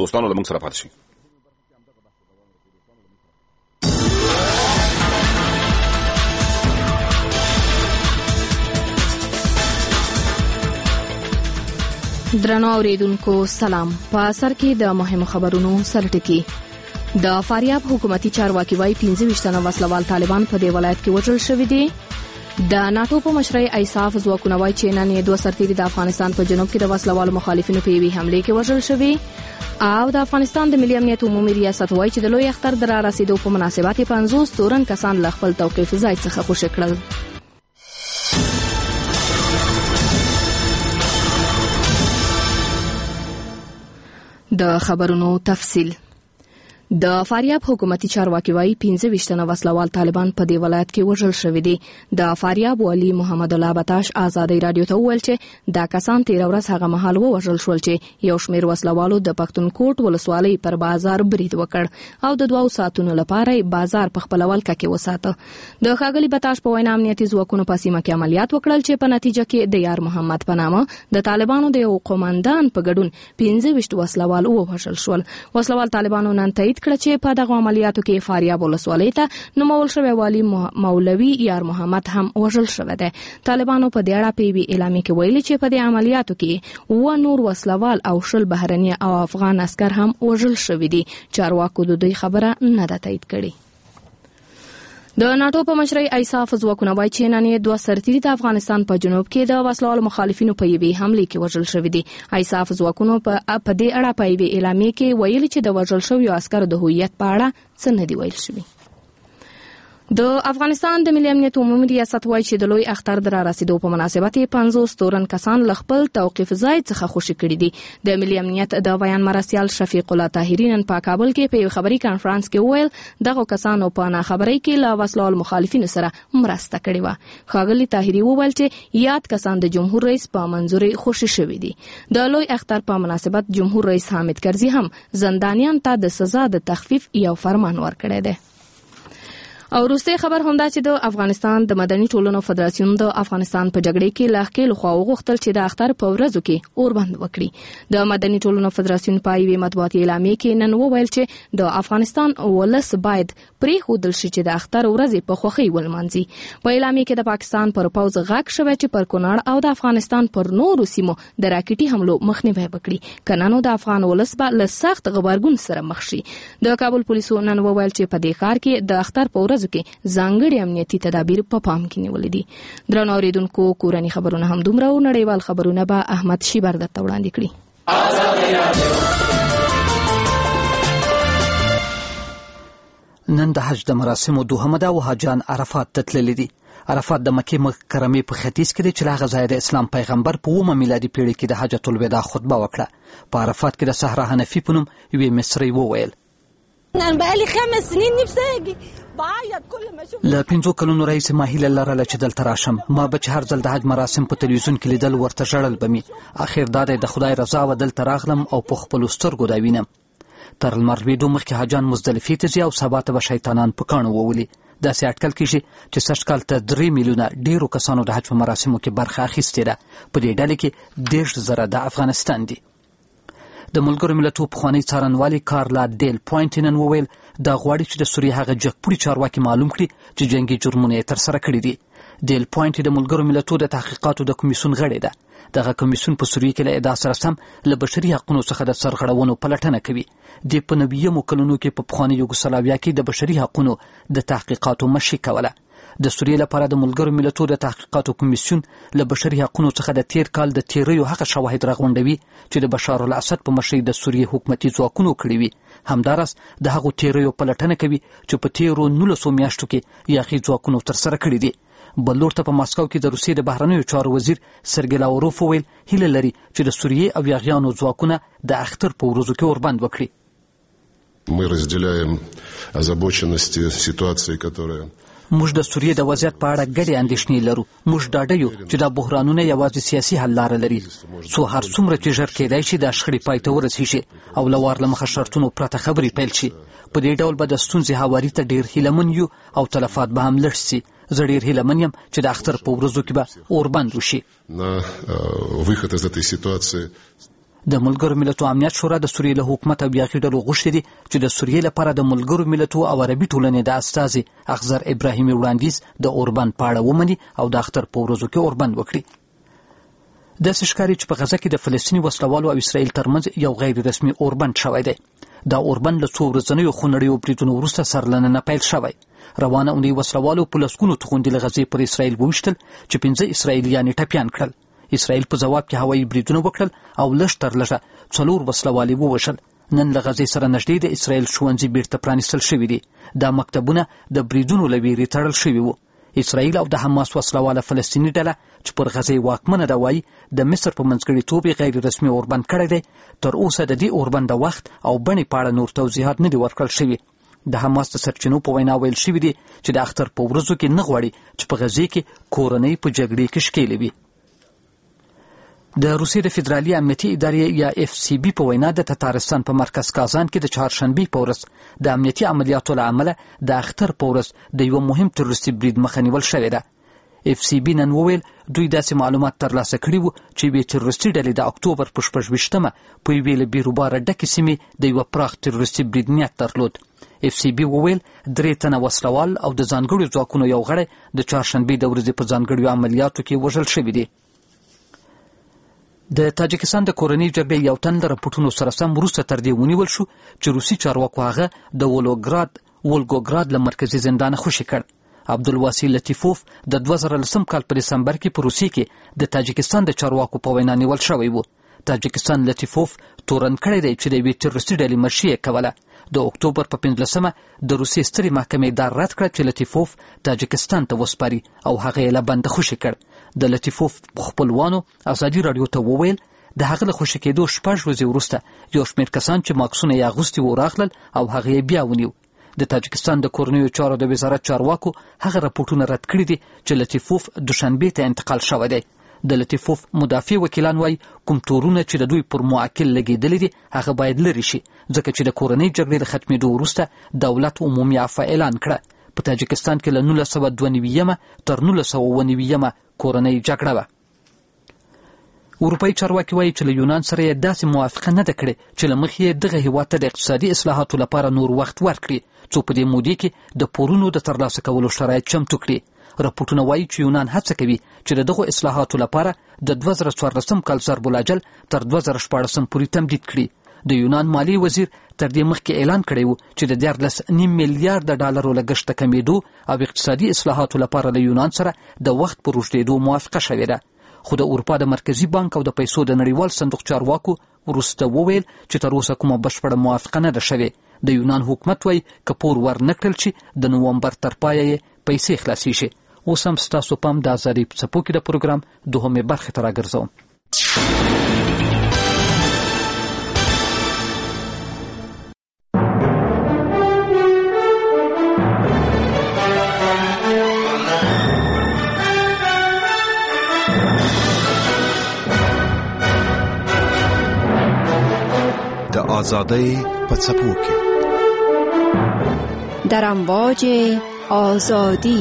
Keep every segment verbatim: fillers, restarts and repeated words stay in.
دوستانو له موږ سره پاتې شئ. درنو اوریدونکو سلام. په سر کې د مهمو خبرونو سرټکی. د فاریاب حکومتي چارواکي وايي پنځه ویشت تنه وسلوال طالبان په دې ولایت کې وژل شوي دي. د ناتو په مشرۍ ایساف ځواکونه وايي چې نن یې دوه سرتیري د افغانستان په جنوب کې د وسلوالو مخالفینو په یوې حملې کې وژل شوي. او د افغانستان د ملي امنیت عمومي ریاست وايي چې د لوی اختر د را رسیدو په مناسبت یې پنځوس تورن کسان له خپل توقیف ځای څخه خوشي کړل. د خبرونو تفصیل. د فاریاب حکومتي چارواکي وايي پنځه ویشت تنه وسلوال طالبان په دې ولایت کې وژل شوي دي. د فاریاب والي محمد الله بتاش آزادۍ رادیو ته وویل چې دا کسان تیر ورځ هغه مهال ووژل شول چې یو شمېر وسلوالو د پښتونکوټ ولسوالۍ پر بازار برید وکړ او د دوو ساعتونو لپاره بازار په خپل ولکه کې وساته. د ښاغلي بتاش په وینا امنیتي ځواکونو په سیمه کې عملیات وکړل چې په نتیجه کې د یار محمد په نامه د طالبانو د یو قوماندان په ګډون پنځه ویشت وسلوال ووژل شول. وسلوال طالبانو نن تایید کړ چې په دغه عملیاتو کې فاریاب ولسوالۍ ته نومول شوی والي مولوي یار محمد هم وژل شوی دی. طالبانو په دې اړه په یوې اعلامیه کې ویلي چې په دې عملیاتو کې اووه نور وسلوال او شل بهرني او افغان عسکر هم وژل شوي دي. چارواکو د دوی خبره نه ده تایید کړې. د ناتو په مشرۍ ایساف ځواکونه وايي چې نن یې دوه سرتیري د افغانستان په جنوب کې د وسلوالو مخالفینو په یوې حملې کې وژل شوي دي. ایساف ځواکونو په دې اړه په یوې اعلامیه کې ویلي چې د وژل شویو عسکرو د هویت په اړه څه نه دي ویل شوي. د افغانستان د ملي امنیت عمومي ریاست وايي چې د لوی اختر د را رسیدو په مناسبت یې پنځوس تورن کسان له خپل توقیف ځای څخه خوشي کړي دي. د ملي امنیت د بیان مرستیال شفیق الله طاهري نن په کابل کې په یو خبري کانفرنس کې وویل دغه کسانو په ناخبرۍ کې له وسلوال مخالفینو سره مرسته کړې وه. ښاغلي طاهري وویل چې یاد کسان د جمهور رئیس په منظوري خوشي شوي دي. د لوی اختر په مناسبت جمهور رئیس حامد کرزي هم زندانیان ته د سزا د تخفیف یو فرمان ورکړی دی. او وروستی خبر هم دا چې د افغانستان د مدني ټولنو فدراسیون د افغانستان په جګړې کې له ښکېلو خوا وغوښتل چې د اختر په ورځو کې اوربند وکړي. د مدني ټولنو فدراسیون په یوې مطبوعاتي اعلامیه کې نن وویل چې د افغانستان ولس باید پرېښودل شي چې د اختر ورځې په خوښۍ ولمانځي. په اعلامیه کې د پاکستان پر پوځ غږ شوی چې پر کونړ او د افغانستان پر نورو سیمو د راکټي حملو مخنیوی وکړي. کنه نو د افغان ولس به له سخت غبرګون سره مخ شي. د کابل پولیسو نن وویل چې په دې ښار کې د اختر په ورځو کې ځانګړي امنیتي تدابیر په پام کې نیولې دي. درنو اوریدونکو کورني خبرونه هم دومره او نړیوال خبرونه به احمد شیبر درته وړاندې کړي. نن د حج د مراسمو دوهمه ده او حاجان عرفات ته تللي دي. عرفات د مکې مکرمې په ختیځ کې دی چې له هغه ځایه د اسلام پیغمبر په اوومه میلادي پیړۍ کې د حجة الوداع خطبه وکړه. په عرفات کې د صحرا حنفي په نوم یوې مصري وویل أنا بقالي خمس سنين نفسي أجي بعيط كل ما أشوف. له پنځو کلونو راهیسې ما هیله لرله چې دلته راشم. ما به چې هر ځل د حج مراسم په تلویزیون کې لیدل ورته ژړل به مې. اخر دا دی د خدای رضا وه دلته راغلم او په خپلو سترګو دا وینم. تر لمر لوېدو مخکې حاجان مزدلفې ته ځي او سبا ته به شیطانان په کاڼو وولي. داسې اټکل کېږي چې سږ کال ته درې میلیونه ډېرو کسانو د حج په مراسمو کې برخه اخیستې ده. په دې ډلې کې دېرش زره د افغانستان دي. د ملګرو ملتونو پخوانی څارنوالي کارلا ډیل پوینټ نن وویل دا غواړي چې د سوریې هغه جګپوړي چارواکي معلوم کړي چې جنګي جرمونه یې ترسره کړي دي. ډیل پوینټ د ملګرو ملتونو د تحقیقاتو د کمیسیون غړی ده. دغه کمیسیون په سوریې کې له ادعا سره سم له بشري حقونو څخه د سرغړونو پلټنه کوي. د په نویمو کلونو کې په پخواني یوګوسلاویا کې د بشري حقونو د تحقیقاتو مشي کوله. د سوریې لپاره د ملګرو ملتونو د تحقیقاتو کمیسیون له بشري حقونو څخه د تیر کال د تیریو هغه شواهد راغونډوي چې د بشار الاسد په مشرۍ د سوریې حکومتي ځواکونو کړي وي. همداراز د هغو تیریو پلټنه کوي چې په تیرو نولسو میاشتو کې یاغي ځواکونو ترسره کړي دي. بل لور ته په ماسکو کې د روسیې د بهرنیو چارو وزیر سرګی لاوروف وویل هیله لري چې د سوریې او یاغیانو ځواکونه د اختر په ورځو کې اوربند وکړي. Мы разделяем озабоченность ситуации, которая موږ د سوریې د وضعیت په اړه ګډې اندېښنې لرو. موږ ډاډه یو چې دا بحرانونه یوازې سیاسي حل لاره لري. څو هر څومره چې ژر کېدای شي دا شخړې پای ته ورسیږي او له وار له مخه شرطونو پرته خبرې پیل شي. په دې ډول به د ستونزې هواري ته ډېر هیلهمن یو او تلفات به هم لږ شي. زه ډېر هیلهمن یم چې د اختر په ورځو کې به اوربند وشي. د ملګرو ملتونو امنیت شورا د سوریې له حکومت او بیاقي ډلو غوښتي دي چې د سوریې لپاره د ملګرو ملتونو او عربي ټولنې د استازي اخضر ابراهیمي وړاندیز د اوربند په اړه ومني او د اختر په ورځو کې اوربند وکړي. داسې ښکاري چې په غزه کې د فلسطیني وسلوالو او اسرائیل ترمنځ یو غیر رسمي اوربند شوی دی. دا اوربند له څو ورځنیو خونړیو بریدونو وروسته سرلننه پیل شوی. روانه اونۍ وسلوالو په لسګونو توغندي له غزې پر اسرائیل وویشتل چې پنځه اسرائیلیان یې ټپیان کړل. اسرائیل په جواب کې هوایي بریدونه وکړل او لږ تر لږه څلور وسلوال یې ووژل. نن له غزې سره نږدې د اسرائیل ښوونځي بیرته پرانیستل شوي دي. دا مکتبونه د بریدونو له ویرې تړل شوي وو. اسرائیل او د حماس وسلواله فلسطیني ډله چې پر غزې واکمنه ده وایي د مصر په منځګړیتوب یې غیر رسمي اوربند کړی دی. تر اوسه د دې اوربند د وخت او بڼې په اړه نور توضیحات نه دي ورکړل شوي. د حماس د سرچینو په وینا ویل شوي دي چې د اختر په ورځو کې نه غواړي چې په غزې کې کورنۍ په جګړې کې ښکېلې وي. د روسیې د فدرالي امنیتي ادارې یا اف سی بي په وینا د تتارستان په مرکز کازان کې د چهارشنبې په ورځ د امنیتي عملیاتو له امله د اختر په ورځ د یوه مهم تروریستي برید مخه نیول شوې ده. اف سی بي نن وویل دوی داسې معلومات ترلاسه کړي وو چې یوې تروریستي ډلې د اکتوبر په شپږ ویشتمه په یوې له بیروباره ډکې سیمې د یوه پراخ تروریستي برید نیت درلود. اف سی بي وویل درې تنه وسلوال او د ځانګړو ځواکونو یو غړی د چهارشنبې د ورځې په ځانګړو عملیاتو کې وژل شوي دي. د تاجکستان د کورنۍ جګړې یو تن د رپورټونو سره سم وروسته تر دې ونیول شو چې روسي چارواکو هغه د ولوګراد ولګوګراد له مرکزي زندانه خوشي کړ. عبدالواسی لطیفوف د دوه زره لسم کال په دسمبر کې په روسیې کې د تاجکستان د چارواکو په وینا نیول شوی و. تاجکستان لطیفوف تورن کړی دی چې د یوې تروریستي ډلې مشري یې کوله. د اکتوبر په پنځلسمه د روسیې سترې محکمې دا رد کړه چې لطیفوف تاجکستان ته وسپاري او هغه یې له بنده خوشي کړ. د لطیفوف خپلوانو ازادي راډیو ته وویل د هغه له خوشي کېدو شپږ ورځې وروسته یو شمېر کسان چې ماکسونه یې اغوستي وو راغلل او هغه یې بیا ونیو. د تاجکستان د کورنیو چارو د وزارت چارواکو هغه راپورټونه رد کړي دي چې لطیفوف دوشنبې ته انتقال شوی دی. د لطیفوف مدافع وکیلان وایي کوم تورونه چې د دوی پر موکل لګېدلي دي هغه باید لرې شي ځکه چې د کورنۍ جګړې له ختمېدو وروسته دولت عمومي عفوه اعلان کړه. په تاجکستان کې له نولس سوه دوه نوي تر نولس سوه اووه نوي کورنۍ جګړه وه. اروپایي چارواکي وایي چې له یونان سره یې داسې موافقه نه ده کړې چې له مخې یې دغه هېواد ته د اقتصادي اصلاحاتو لپاره نور وخت ورکړي څو په دې مودې کې د پورونو د ترلاسه کولو شرایط چمتو کړي. راپورټونه وایي چې یونان هڅه کوي چې د دغو اصلاحاتو لپاره د دوه زره څوارلسم کال ضرب الاجل تر دوه زره شپاړسم پورې تمدید کړي. د یونان مالی وزیر تر دې مخکې اعلان کړی و چې د دیارلس نیم میلیارډ ډالرو لګښت ته کمېدو او اقتصادي اصلاحاتو لپاره له یونان سره د وخت پر اوږدېدو موافقه شوې ده. خو د اروپا د مرکزي بانک او د پیسو د نړیوال صندوق چارواکو وروسته وویل چې تر اوسه کومه بشپړه موافقه نه ده شوې. د یونان حکومت وایي که پور ور نه کړل شي د نومبر تر پایه یې پیسې خلاصې شي. اوس هم ستاسو پام د ازادۍ په څپو کې د پروګرام دوهمې برخې ته راګرځوم. د ازادۍ په څپو کې در امواج آزادی.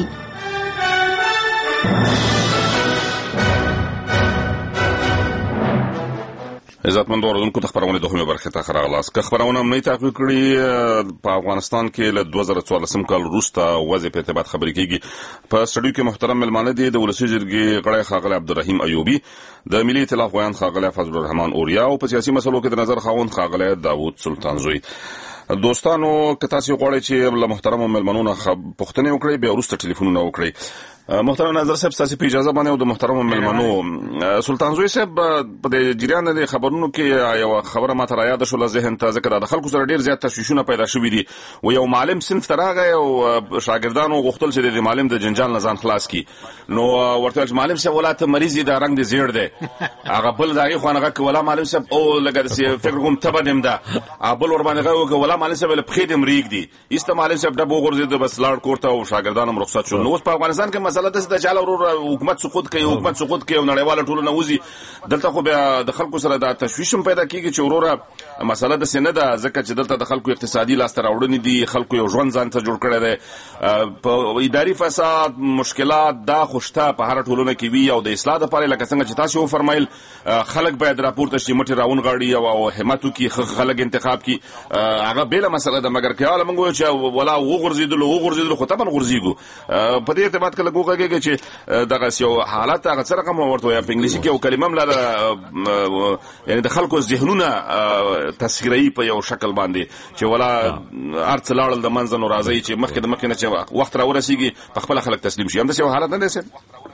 عزتمند اوریدونکو ته خبرونه دوهمه برخه ته راغلاست. که خبرونه هم نه تعقیب کړي په افغانستان کې له دوه زره څوارلسم کال وروسته وضع په ارتباط خبرې کیږي. په سټډیو کې محترم ملمانه دي د ولسی جرګې غړی ښاغلی عبدالرحیم ایوبی، د ملي ائتلاف غویان ښاغلی فضل الرحمن اوریا او په سیاسي مسلو کې د نظر خاوند ښاغلی داوود سلطانزوی. دوستانو که تاسو غواړئ چې له محترم ملمنونو پوښتنې وکړئ بیا وروسته ټلیفونونه وکړئ. محترم نظر صاحب تاسو په اجازه باندې او د محترم ملمنو سلطانزوی صاحب په د جریان د خبرونو کې یو خبره ماته را یاد شوه ذهن ته ذکر د خلکو سره ډیر زیات تشویشونه پیدا شوي دي و یو معلم صنف ته راغی او شاګردانو غوښتل چې د معلم د جنجال نه ځان خلاص کړي نو ورته ویل معلم صاحب ولا ته مریض دی دا رنګ دې زیړ دی هغه بل دغه خو هغه ولا معلم صاحب او لګر فکر کوم ته بدیم دا بل ور باندې هغه ولا معلم صاحب په خېدم ریګ دی است معلم صاحب د بوغورځي د بس لاړ کوړه او شاګردانو رخصت شول. نو په افغانستان کې مسله ده چې له حکومت سقوط کوي حکومت سقوط کوي او نړیواله ټولنه وزي دلته خو بیا د خلکو سره د تشویش پیدا کیږي چې وروره مسله د سینه ده ځکه چې دلته د خلکو اقتصادي لاسته راوړنې دي خلکو یو ژوند ځان ته جوړ کړی دی په اداري فساد مشکلات دا خوشته په هر ټولنه کې وي او د اصلاح لپاره لکه څنګه چې تاسو وفرمایل خلک باید راپورته شي مټي راون غاړي او همت وکړي خلک انتخاب کړي هغه بل مسله ده مګر کله موږ چې ولا وګرځیدل وګرځیدل خو طبعا غورځيګو په دې اعتماد کله کوګه چې دغه یو حالت هغه سره کوم ورته یا په انګلیسي کې یو کلمه مله یعنی د خلکو ذهنونه تسخیري په یو شکل باندې چې ولا ارڅ لاړل د منځنو راځي چې مخکې د مخکې نه چې وخت را ورسیږي په خپل خلک تسلیم شي هم د یو حالت نه دی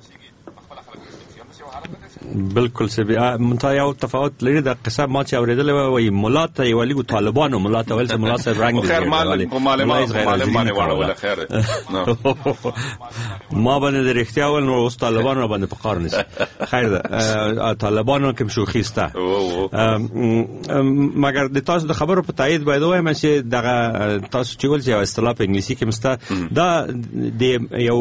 بالکل سی منتها یو تفاوت لري د قصه ما چې اوریدل وي مولا ته یو لیګو طالبانو مولا ته ول چې مولا صاحب رنگ دي خیر مال مال باندې ولا خیر ما باندې د رښتیا ول نو اوس طالبانو باندې په قار نشي خیر ده طالبانو کوم شوخیسته مګر د تاسو د خبرو په تایید باید وایم چې دغه تاسو چې ول چې اصطلاح په انګلیسي کې مسته دا د یو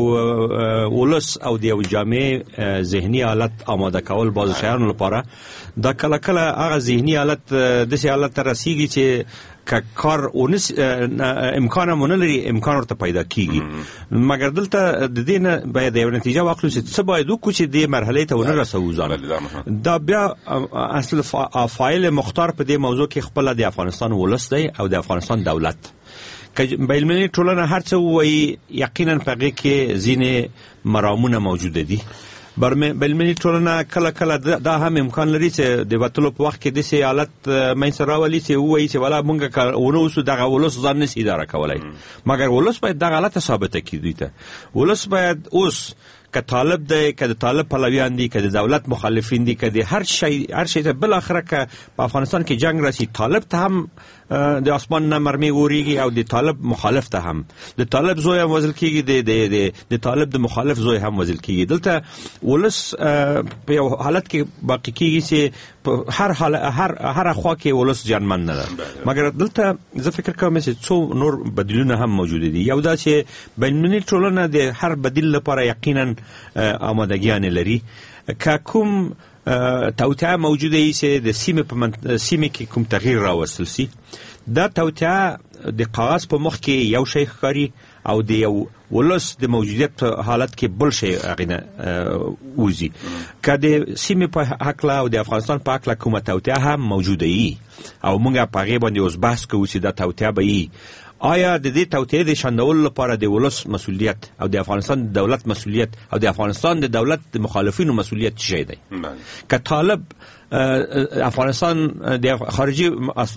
ولس او د یو جامع ذهني حالت آماده کول بعض شیانو لپاره دا کله کله هغه ذهني حالت د سي حالت تر رسیږي چې که کار اونس امکان مونږ لري امکان ورته پیدا کیږي مګر دلته د دې نه باید یو نتیجه واخلو چې څه باید وکړو چې د مرحله ته ونه رسو ځان دا بیا اصل فایل مختار په دې موضوع کې خپل د افغانستان ولس دی او د افغانستان دولت که بین‌المللي ټولنه هر څه وایي یقینا په هغې کې ځینې مرامونه موجوده دي بین‌المللي ټولنه کله کله دا هم امکان لري چې د وتلو په وخت کې داسې حالت منځته راولي چې ووایي چې ولا مونږ ونه اوسو دغه ولس ځان نشي اداره کولی مګر ولس باید دغه حالت ثابته کړي دوی ته ولس باید اوس که طالب دی که د طالب پلویان دي که د دولت مخالفین دي که د هر شی هر شی ته بالاخره که په افغانستان کې جنگ راسي طالب ته هم د اسمان نه مرمۍ وریږي او د طالب مخالف ته هم د طالب زوی هم وژل کیږي د د د طالب د مخالف زوی هم وژل کیږي دلته ولس په یو حالت کې باقی کیږي چې هر حال هر هر خوا کې ولس جنمن نه ده مګر دلته زه فکر کوم چې څو نور بدیلونه هم موجود دي یو دا چې بین‌المللي ټولنه د هر بدیل لپاره یقینا آمادګیان لري که کوم توطئه موجوده ای چې د سیمه په سیمه کې کوم تغییر راوستل سي دا توطئه د قاغذ په مخ کې یو شی ښکاري او د یو ولس د موجودیت حالت کې بل شی غینه وزي که د سیمه په حق او د افغانستان په حق کومه توطئه هم موجوده ای او موږ په هغه باندې اوس بحث کوو چې دا توطئه به ای آیا د دې توطئه د شاندول لپاره د ولس مسؤلیت او د افغانستان د دولت مسؤلیت او د افغانستان د دولت د مخالفینو مسؤلیت څه شي دی که طالب افغانستان د خارجي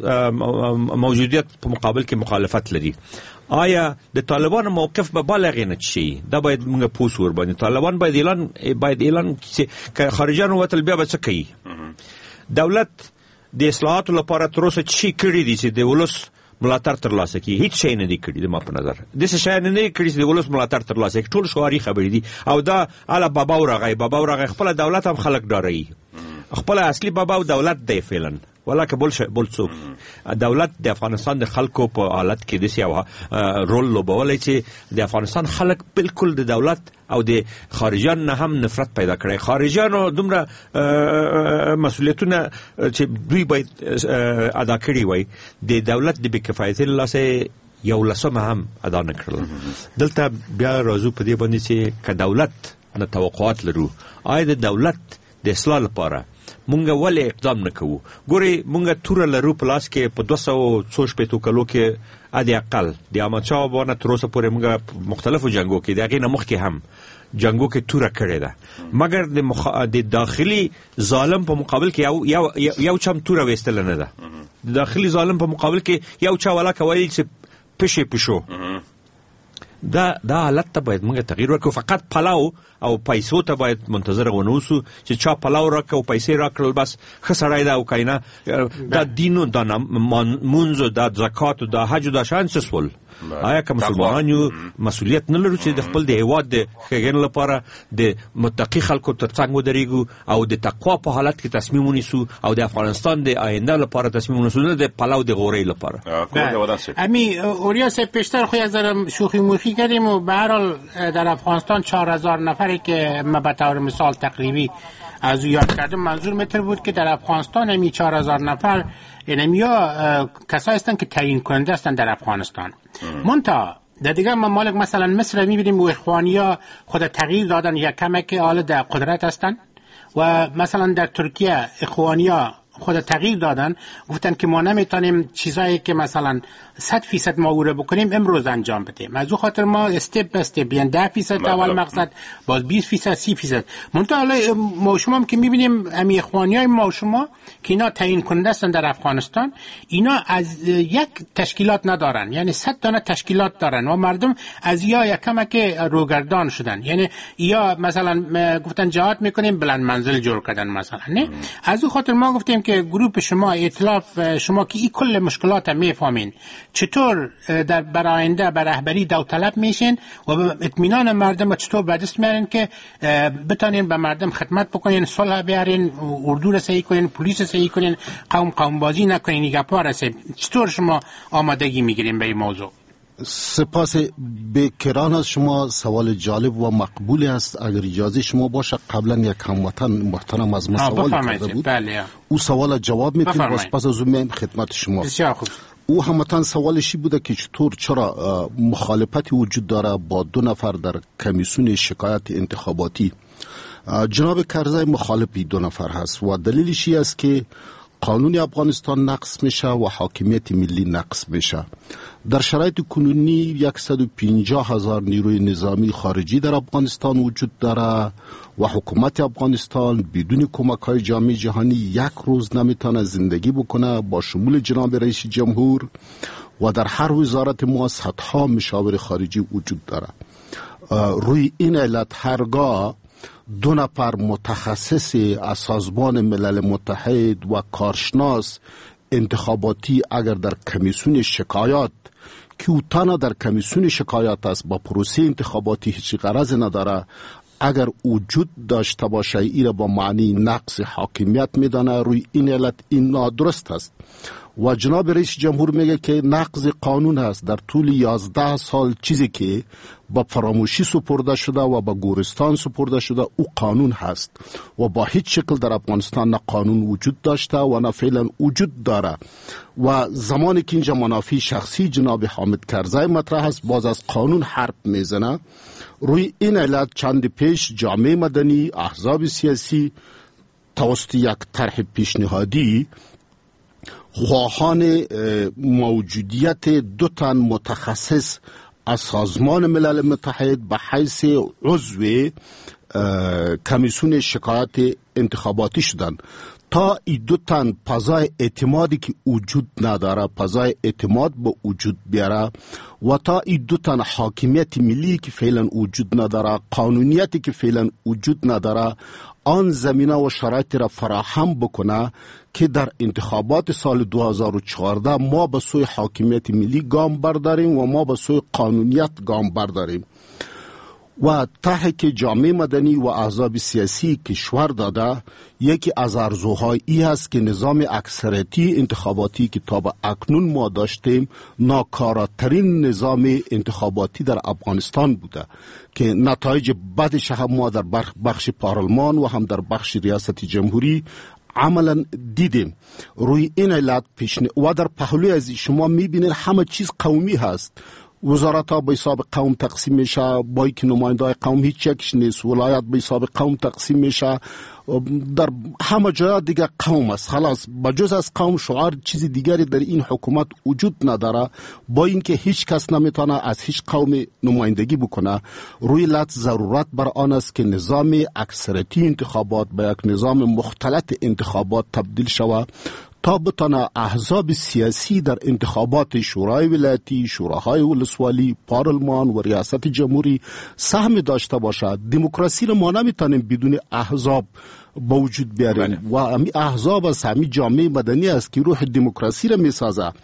موجودیت په مقابل کې مخالفت لري آیا د طالبانو موقف به بالغ نه شي دا باید موږ پوس ور باندې طالبان باید اعلان باید اعلان چې خارجيانو وتل بیا به څه کوي دولت د اصلاحاتو لپاره تر اوسه شي کړی دي چې د ولس ملاتړ ترلاسه کړي هیڅ شی نه دی کړی د ما په نظر داسې شی نه دی کړی چې د ولس ملاتړ ترلاسه کړي ټول شعاري خبرې دي او دا اله بابا ورغی بابا ورغی خپل دولت هم خلک ډاروي خپل اصلي بابا او دولت دی فعلا ولکه بل شي بل څوک دولت د افغانستان د خلکو په حالت کې د سیاو رول لوبولای چې د افغانستان خلک بالکل د دولت او د خارجيان نه هم نفرت پیدا کړي خارجيانو دومره مسؤلیتونه چې دوی باید ادا کړي وای د دولت د بکفایت لاسه یو لسمه هم ادا نه کړل دلته بیا راځو په دې باندې چې ک دولت نه توقعات لرو آیا د دولت د اصلاح لپاره مونږ ولې اقدام نکوو ګوري مونږ تور لرو پلاس کې په دوه سوه څلور شپېته کلو کې ادي اقل د احمدشاه بابا تر اوسه پورې مونږ مختلفو جنگو کې دغه نه مخکې هم جنگو کې تور کړی ده مګر د مخ... د داخلي ظالم په مقابل کې یو یو یو چم تور وستل نه ده د داخلي ظالم په مقابل کې یو چا ولا کوي چې پښې پښو دا دا حالت ته باید موږ تغییر ورکړو فقط پلاو او پیسو ته باید منتظر ونوسو چې چا پلاو راکړو پیسې راکړل بس خسرای دا او کینا دا دینو دا منځو دا زکات دا حج دا شان سسول آیا که مسلمانان یو مسؤلیت نه لرو چې د خپل د هیواد د ښېګڼې لپاره د متقي خلکو ترڅنګ ودرېږو او د تقوا په حالت کې تصمیم ونیسو او د افغانستان د آینده لپاره تصمیم ونیسو، نه د پلو د غورۍ لپاره. امی اوریا صاحب پیشتر خو از شوخی موخی کردیم و به هر حال در افغانستان چهار هزار نفری که ما به طور مثال تقریبی از یاد کردم، منظور متر بود که در افغانستان همی چهار هزار نفر اینمیا کسایی هستند که تعیین کننده هستند در افغانستان. منتها در دیگه ممالک مثلا مصر میبینیم و اخوانیا خود تغییر دادن یا کمک حال در قدرت هستند و مثلا در ترکیه اخوانیا خود تغییر دادن، گفتن که ما نمیتونیم چیزایی که مثلا صد فیصد ما اوره بکنیم امروز انجام بدیم، از او خاطر ما استپ به استپ بیان ده فیصد اول مقصد، باز بیست فیصد سی فیصد. منتها حالا ما شما هم که میبینیم امی اخوانیای ما شما که اینا تعیین کننده هستن در افغانستان، اینا از یک تشکیلات ندارن، یعنی صد دانه تشکیلات دارن و مردم از یا یکم که روگردان شدن، یعنی یا مثلا گفتن جهاد میکنیم بلند منزل جور کردن مثلا، نه از او خاطر ما گفتیم که گروه شما ائتلاف شما که این کل مشکلات میفهمین چطور در براینده بر رهبری داوطلب میشین و اطمینان مردم چطور به دست میارین که بتونین به مردم خدمت بکنین، صلح بیارین، اردو را صحیح کنین، پلیس صحیح کنین، قوم قوم بازی نکنین، این گپا را صحیح. چطور شما آمادگی میگیرین به این موضوع؟ سپاس بکران از شما. سوال جالب و مقبولی است. اگر اجازه شما باشه قبلا یک هموطن محترم از ما سوال کرده بود، بله. او سوال جواب میتیم و سپاس از اون میم خدمت شما. بسیار خوب. او هموطن سوالشی بوده که چطور چرا مخالفتی وجود داره با دو نفر در کمیسیون شکایت انتخاباتی. جناب کرزی مخالفی دو نفر هست و دلیلش این است که قانون افغانستان نقض میشه و حاکمیت ملی نقض میشه. در شرایط کنونی صد و پنجاه هزار نیروی نظامی خارجی در افغانستان وجود داره و حکومت افغانستان بدون کمک های جامعه جهانی یک روز نمیتونه زندگی بکنه، با شمول جناب رئیس جمهور و در هر وزارت ما صدها مشاور خارجی وجود داره. روی این علت هرگاه دو نفر متخصص از سازمان ملل متحد و کارشناس انتخاباتی اگر در کمیسیون شکایات که او تنها در کمیسیون شکایات است، با پروسه انتخاباتی هیچ غرض نداره، اگر وجود داشته باشه ای را با معنی نقض حاکمیت میدانه. روی این علت این نادرست است و جناب رئیس جمهور میگه که نقض قانون هست. در طول یازده سال چیزی که با فراموشی سپرده شده و با گورستان سپرده شده او قانون هست و با هیچ شکل در افغانستان نه قانون وجود داشته و نه فعلا وجود داره و زمانی که اینجا منافع شخصی جناب حامد کرزی مطرح است باز از قانون حرف میزنه. روی این علت چند پیش جامعه مدنی، احزاب سیاسی توسط یک طرح پیشنهادی خواهان موجودیت دو تن متخصص از سازمان ملل متحد به حیث عضو کمیسیون شکایت انتخاباتی شدن تا این دو تن پزای اعتمادی که وجود نداره پزای اعتماد به وجود بیاره و تا این دو تن حاکمیت ملی که فعلا وجود نداره، قانونیتی که فعلا وجود نداره، آن زمینه و شرایط را فراهم بکنه که در انتخابات سال دو هزار و چهارده ما به سوی حاکمیت ملی گام برداریم و ما به سوی قانونیت گام برداریم. و طرحی که جامعه مدنی و احزاب سیاسی کشور داده یکی از ارزوهای ای هست که نظام اکثریتی انتخاباتی که تا به اکنون ما داشتیم ناکاراترین نظام انتخاباتی در افغانستان بوده که نتایج بدش هم ما در بخش پارلمان و هم در بخش ریاست جمهوری عملا دیدیم. روی این علت پیشنه و در پهلوی از شما میبینید همه چیز قومی هست. وزارت ها به حساب قوم تقسیم میشه، با اینکه نماینده های قوم هیچ یکش نیست، ولایت به حساب قوم تقسیم میشه، در همه جای دیگه قوم است. خلاص بجز از قوم شعار چیزی دیگری در این حکومت وجود نداره، با اینکه هیچ کس نمیتونه از هیچ قوم نمایندگی بکنه. روی لط ضرورت بر آن است که نظام اکثریتی انتخابات به یک نظام مختلط انتخابات تبدیل شود تا بتانه احزاب سیاسی در انتخابات شورای ولایتی، شوراهای ولسوالی، پارلمان و ریاست جمهوری سهم داشته باشد. دموکراسی را ما نمیتونیم بدون احزاب با وجود بیاریم و امی احزاب از همی جامعه مدنی است که روح دموکراسی را میسازه.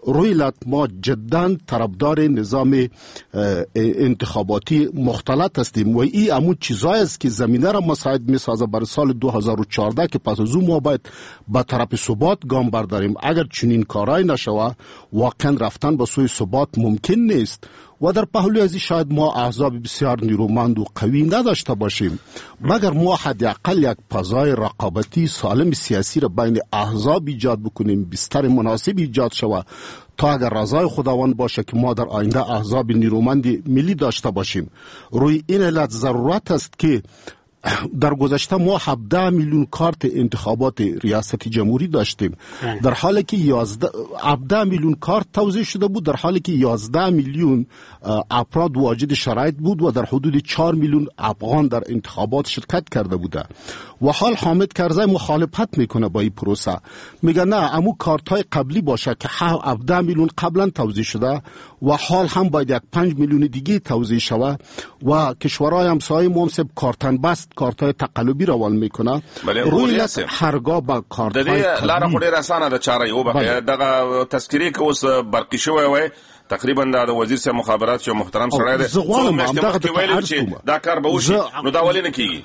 رویلت ما جدا طرفدار نظام انتخاباتی مختلط هستیم و این همون چیزایی است که زمینه را مساعد میسازه برای سال دو هزار و چهارده که پس از اون ما باید به طرف ثبات گام برداریم. اگر چنین کارای نشوه واقعا رفتن به سوی ثبات ممکن نیست و در پهلوی ازی شاید ما احزاب بسیار نیرومند و قوی نداشته باشیم، مگر ما حداقل یک فضای رقابتی سالم سیاسی را بین احزاب ایجاد بکنیم، بستر مناسب ایجاد شوه تا اگر رضای خداوند باشه که ما در آینده احزاب نیرومند ملی داشته باشیم. روی این علت ضرورت است که در گذشته ما هفده میلیون کارت انتخابات ریاست جمهوری داشتیم، در حالی که هفده میلیون کارت توزیع شده بود، در حالی که یازده میلیون افراد واجد شرایط بود و در حدود چهار میلیون افغان در انتخابات شرکت کرده بوده. و حال حامد کرزی مخالفت میکنه با این پروسه، میگه نه امو کارت های قبلی باشه که هفده میلیون قبلا توزیع شده و حال هم باید یک پنج میلیون دیگه توزیع شوه و کشورهای همسایه ممسب کارتن بست کارت های تقلبی روان میکنه. روی هرگاه با کارت های قبلی لاره خو ډیره اسانه ده چاره یو به دغه تذکری که اوس برقی شوی وای تقریبا د وزیر صاحب مخابرات چې محترم سره ده زغوالم هم دغه ته ویل چې دا کار به وشي نو دا ولې نه کیږي.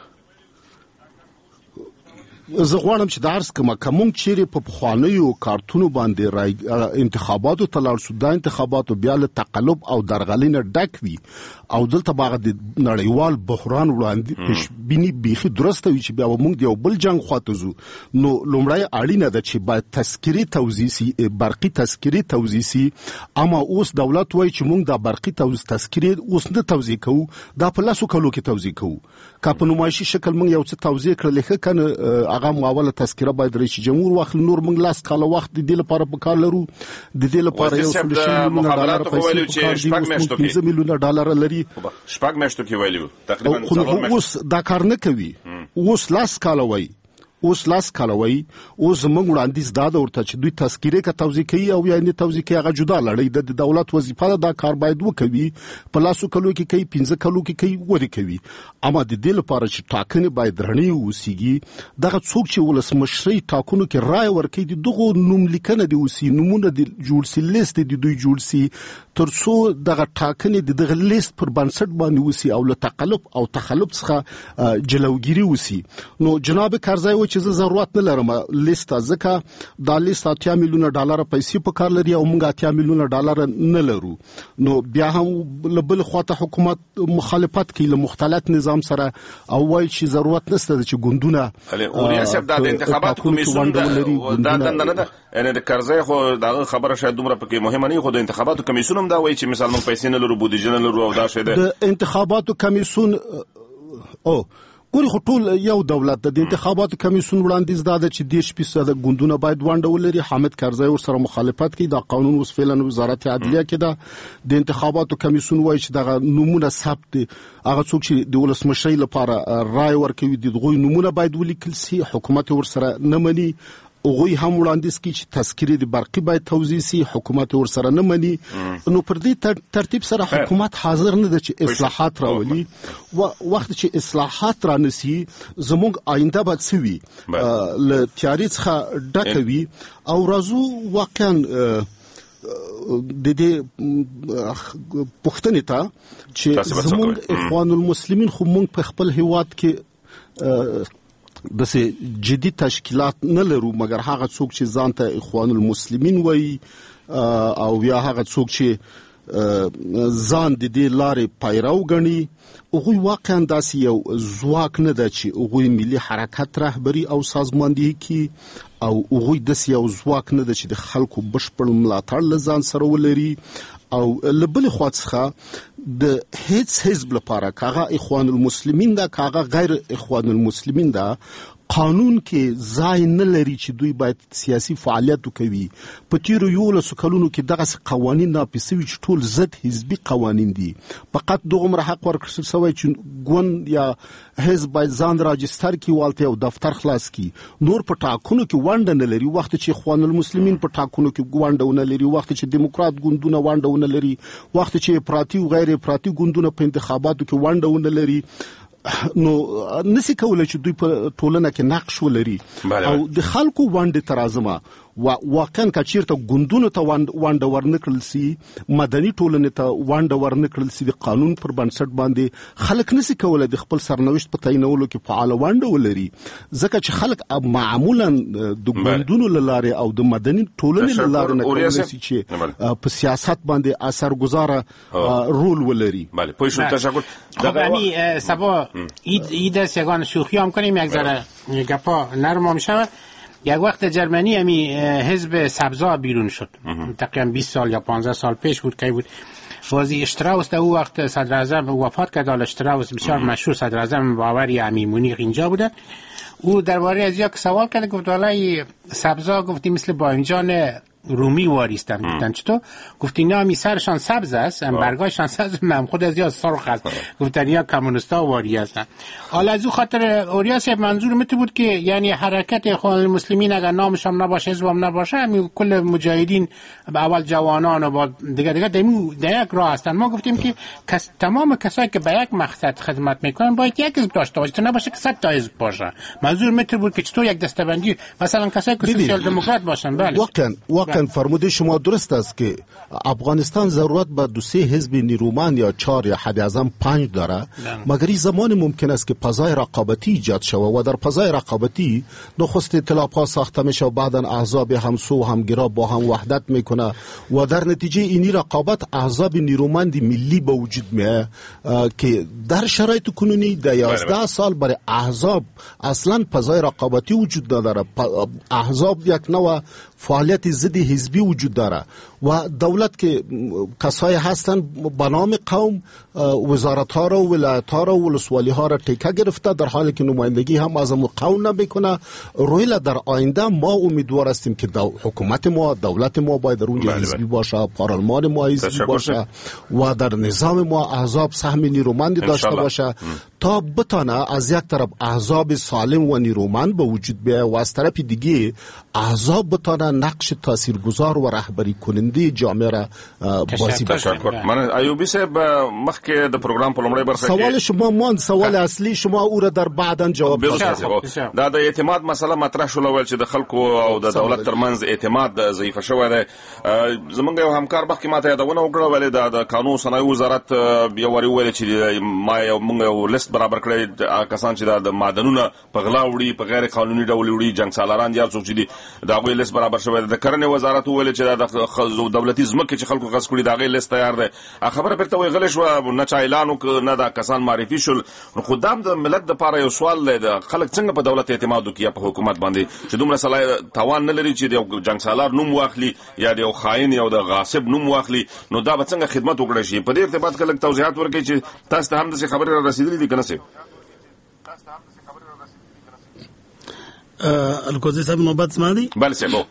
زه غواړم چې د عرض کومه که مونږ چیرې په پخوانیو کارتونو باندې انتخاباتو ته لاړ شو، دا انتخاباتو بیا له تقلب او درغلۍ نه ډک وي او دلته به هغه د نړیوال بحران وړاندې پیشبیني بیخي درسته وي چې بیا به مونږ د یو بل جنګ خواته ځو، نو لومړی اړینه ده چې باید تذکرې توزیع سي، برقي تذکرې توزیع سي. اما اوس دولت وایي چې مونږ دا برقي تذکرې اوس نه توزیع کوو، دا په لسو کلو کې توزیع کوو. که په نمایشي شکل مونږ یو څه توزیع کړل ښه کنه هغه معاوله تذکره باید رئیس جمهور واخلي، نور مونږ لاس کاله وخت د دې لپاره په کار لرو، د دې لپاره یو څه میلیونه ډالر پیسې پنځه میلیونه ډالر لري. شپږ میاشتو کې ویلو تقریبا څلور میاشتې اوس دا کار نه کوي، اوس لاس کاله وایي اوس لاس کالوي اوس موږ وړاندیز دا د ورته چې دوی تذکیره کا توزیع کوي او یا نه توزیع کوي هغه جدا لړۍ د دولت وظیفه ده، دا کار باید وکوي، په لاسو کلو کې کوي، پنځه کلو کې کوي، ودی کوي. اما د دې لپاره چې ټاکنې باید رڼې وسیږي، دغه څوک چې ولسمشرۍ ټاکنو کې رائے ورکوي د دغه نوم لیکنه دی وسی، نمونه دی جوړ سي، لیست دی دوی جوړ سي، ترڅو دغه ټاکنې د دغه لیست پر بنسټ باندې وسی او له تقلب او تخلف څخه جلوګیری وسی. نو جناب کرزی و چې ضرورت نه لرم لیست ځکه دا لیست اتیا میلیونه ډالر پیسې په کار لري او موږ اتیا میلیونه ډالر نه لرو. نو بیا هم بل خواته حکومت مخالفت کوي له مختلط نظام سره او وایي چې ضرورت نشته چې ګوندونه اوریا صاحب د انتخاباتو کمیسیون دا دنده نه ده، یعنی د کرزی خو دا خبره شاید دومره پکې مهمه نه، خو د انتخاباتو کمیسیون هم دا وایي چې مثلا موږ پیسې نه لرو، بودیجه نه لرو او دا شی ده. د انتخاباتو کمیسیون او ګوري خو ټول یو دولت د انتخاباتو کمیسیون وړاندیز دا چې دیش فیصد ګوندونه باید ونډه ولري. حامد کرزی ورسره مخالفت کوي، دا قانون اوس فعلا وزارت عدلیه کې ده. د انتخاباتو کمیسیون وایي چې دغه نمونه ثبت دي، هغه څوک چې د ولسمشرۍ لپاره رائے ورکوي دغه نمونه باید ولیکل سي، حکومت ورسره نه مني. اوغوی هم وړاندیز کی چې تذکری د برقی باید توزیع سي، حکومت ورسره نه مني. نو پر دې ترتیب سره حکومت حاضر نه ده چې اصلاحات راولي. وخت چې اصلاحات را نسی زموږ آینده به څه وي، له تیاري څخه ډکه وي او راځو واقعا د دې پوښتنې ته چې زموږ اخوان المسلمین خو موږ په خپل هیواد کې دسه جدي تشکیلات نه لرو، مګر هغه څوک چې ځان ته اخوان المسلمین وایي او یا هغه څوک چې ځان د دې لارې پیرو ګڼي، هغوی واقعا داسې یو ځواک نه ده چې هغوی ملي حرکت رهبري او سازماندهي کړي او هغوی داسې یو ځواک نه ده چې د خلکو بشپړ ملاتړ له ځان سره ولري. او له بلې خوا څخه د هیڅ حزب لپاره کاغه اخوان المسلمین دا کاغه غیر اخوان المسلمین دا قانون کې ځای نه لري چې دوی باید سیاسي فعالیت وکوي. په تیرو یولسو کلونو کې دغه قوانین نافذ شوي چې ټول ضد حزبي قوانین دي. فقط دغه حق ورکړل شوی چې ګوند یا حزب باید ځان راجستر کړي، والته یو دفتر خلاص کړي، نور په ټاکنو کې ونډه نه لري. وخت چې اخوان المسلمین په ټاکنو کې ونډه نه لري، وخت چې دیموکرات ګوندونه ونډه نه لري، وخت چې افراطي او غیر افراطي ګوندونه په انتخاباتو کې ونډه نه لري، نو نسی کولای چې دوی په ټولنه کې نقش ولري. او د خلکو ونډه ترازمه واقعا کچیرته ګوندونو ته وانډه ورنکړل سي مدني ټولنې ته وانډه ورنکړل سي د قانون پر بنسټ باندې خلک نسي کولای د خپل سرنوشت په تعینولو کې فعال وانډه ولري ځکه چې خلک معمولا د ګوندونو لاره او د مدني ټولنې لاره نه کولای سي چې په سیاست باندې اثرگذار رول ولري. بله پوه شو تشکر. خب امی سبا ایده سیگان شوخی هم کنیم یک ذره گپا نرم هم شود. یک وقت جرمنی امی حزب سبزا بیرون شد تقریبا بیست سال یا پانزده سال پیش بود که بود وازی اشتراوس در او وقت صدر اعظم وفات کرد. اشتراوس بسیار مشهور صدر اعظم باوری امی مونیخ اینجا بوده. او درباره از یک سوال کرد گفت والله سبزا گفتی مثل باینجان رومی واریستن. گفتن چطور؟ گفتی نه می سرشان سبز است برگایشان سبز من خود از یا سرخ است. گفتن یا کمونیستا واری هستن. حالا از او خاطر اوریاس منظور مت بود که یعنی حرکت اخوان المسلمین اگر نامش هم نباشه حزبم نباشه همین کل مجاهدین اول جوانان و بعد دیگه دیگه در یک راه هستن. ما گفتیم که کس تمام کسایی که به یک مقصد خدمت میکنن باید یک حزب داشته باشه تو نباشه که صد تا حزب باشه. منظور مت بود که چطور یک دستبندی مثلا کسایی که سوسیال دموکرات باشن. بله واقعا واقعا فرموده شما درست است که افغانستان ضرورت به دو سه حزب نیرومند یا چهار یا حد اعظم پنج داره مگر این زمان ممکن است که فضای رقابتی ایجاد شود و در فضای رقابتی نخست ائتلاف ها ساخته میشه و بعدا احزاب همسو و همگرا با هم وحدت میکنه و در نتیجه اینی رقابت احزاب نیرومند ملی به وجود میاد که در شرایط کنونی در یازده سال برای احزاب اصلا فضای رقابتی وجود نداره. احزاب یک نوع فعالیت ضد حزبی وجود داره و دولت که کسایی هستن به نام قوم وزارت ها را و ولایت ها را و ولسوالی ها را تکه گرفته در حالی که نمایندگی هم از قوم نمیکنه. رویلا در آینده ما امیدوار هستیم که حکومت ما دولت ما باید در اونجا حزبی باشه پارلمان ما حزبی باشه و در نظام ما احزاب سهم نیرومند داشته باشه تا بتانه از یک طرف احزاب سالم و نیرومند به وجود بیاید و از طرف دیگه احزاب بتانه نقش تاثیرگذار و رهبری کننده جامعه را بازی بکنه. من ایوبی صاحب مخکې د پروګرام په لومړۍ برخه کې سوال شما مان سوال اصلي شما او را در بعدن جواب تاسو دا د اعتماد مسله مطرح شول ول چې د خلکو او د دولت ترمنځ اعتماد ضعیف شوی دی. زمونږ یو همکار مخکې ماته یادونه وکړه ولې د قانون صنایع وزارت یو وری ویل چې ما یو موږ یو لیست برابر کړی کسان چې د معدنونو په غلا وړي په غیر قانوني ډول وړي جنگ سالاران یا څوک چې دي دا غوې لیست برابر شوی د کرنې وزارت ویل چې د دولتي ځمکې چې خلکو غصب کړي دا غوې لیست تیار دی. خبره پرته وی غلې شو نه چا اعلان وکړ نه دا کسان معرفي شول. خو دام د ملت د لپاره یو سوال دی د خلک څنګه په دولت اعتماد وکړي په حکومت باندې چې دومره صلاحیت توان نه لري چې د جنگ سالار نوم واخلي یا د خاين یا د غاصب نوم واخلي نو دا به څنګه خدمت وکړي شي. په دې ارتباط کې لږ توضیحات ورکړي چې تاسو ته هم د خبرې را رسیدلې دي کنه سي. الکوزي صاحب نوبت سمادي بله سیبو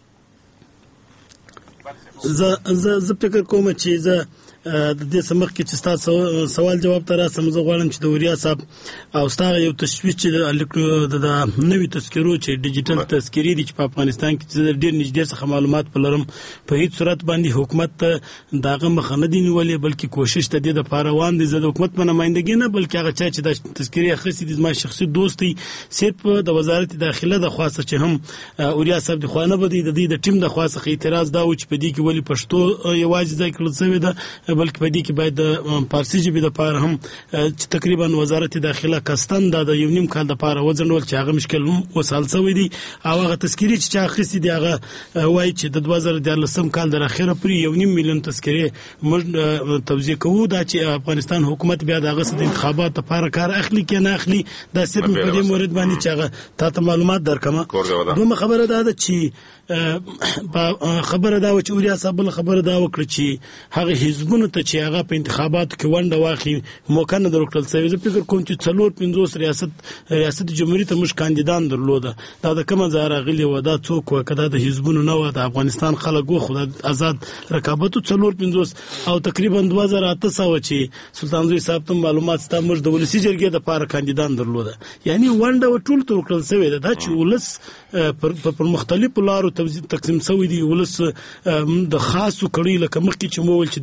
ز ز فکر کوم چې ز د دې سمخ کې چې تاسو سوال جواب تر سم زه غواړم چې د وریا صاحب او ستاره یو تشویش چې د نوې تذکرو چې ډیجیټل تذکری دي چې په افغانستان کې ډېر نږدې څخه معلومات پلرم په هیڅ صورت باندې حکومت داغه مخ نه دی نیولې بلکې کوشش ته د پاروان دي د حکومت په نمائندګي نه بلکې هغه چې د تذکری اخیستي د ما شخصي دوستي صرف د وزارت داخله د خاصه چې هم وریا صاحب د خوانه بده د دې د ټیم د خاصه اعتراض دا و چې په دې کې ولی پښتو یوازې ذکر شوی ده بلکې په دې کې باید د فارسی ژبې د پاره هم چې تقریبا وزارت داخله کستان د یو نیم کال د پاره وځنول چې هغه مشکل وسال شوی دی او هغه تذکری چې اخیستي دی هغه وایي چې د دوه زره دیارلسم کال در اخره پورې یو نیم میلیون تذکری موږ توزیع کوو دا چې افغانستان حکومت بیا دغه د انتخابات لپاره کار اخلي کې نه اخلي دا صرف په دې مورد باندې چې هغه تاسو معلومات درکمه. دومره خبره ده چې خبره دا و چې اوریا صاحب خبره دا وکړه چې هغه حزبونو ته چې هغه په انتخاباتو کې ونډه واخلي موقع نه درکړل شوی. زه فکر کوم چې څلور پنځوس ریاست ریاست جمهوریت ته موږ کاندیدان درلوده دا د کومه ځای راغلي و دا څوک و کدا د حزبونو نه و د افغانستان خلک و خو د آزاد رقابتو څلور پنځوس او تقریبا دوه زره اته سوه چې سلطان زوی صاحب ته معلومات ستا موږ د ولسي جرګې دپاره کاندیدان درلوده یعنی ونډه و ټول ته ورکړل شوې ده دا چې ولس پر مختلفو لارو تقسیم شوی دی. ولس د خاصو کړي لکه مخکې چې مو ویل چې د اووه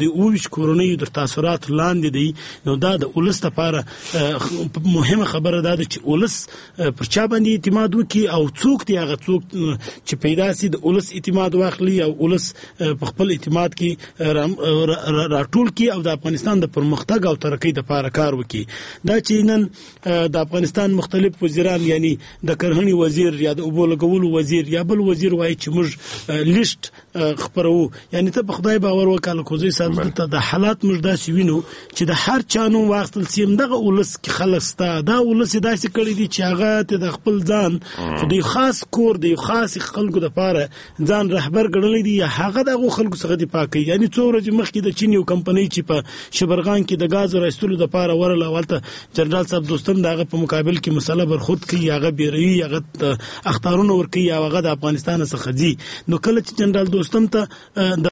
دېرش کورنیو د تاثیرات لاندې دی، نو دا د ولس لپاره مهمه خبره ده چې ولس پر چا باندې اعتماد وکړي او څوک دی هغه څوک چې پیدا سي د ولس اعتماد واخلي او ولس په خپل اعتماد کې راټول کړي او د افغانستان د پرمختګ او ترقۍ لپاره کار وکړي. دا چې نن د افغانستان مختلف وزیران یعنی د کرهنې وزیر یا د اوبو لګولو وزیر یا بل وزیر وایي چې موږ لیست خبرو، یعنی ته په خدای باور وکړه کوزي صاحب ته د حالات موږ داسې وینو چې د هر چانو واخل سیم دغه ولس کې خلک ستا دا ولس داسې کړی دي چې هغه ته د خپل ځان خو د خاص کور د خاص خلکو لپاره ځان رهبر ګڼلی دي، هغه دغه خلکو څخه دفاع کوي. یعنی څو ورځې مخکې د چین یو کمپنۍ چې په شبرغان کې د غاز راستلو لپاره ورله ولته جنرال صاحب دوستم دغه په مقابل کې مسله برخود کوي، هغه بیروي، هغه اختارونه ور کوي، هغه د افغانستان څخه دي. نو کله چې جنرال دوستم ته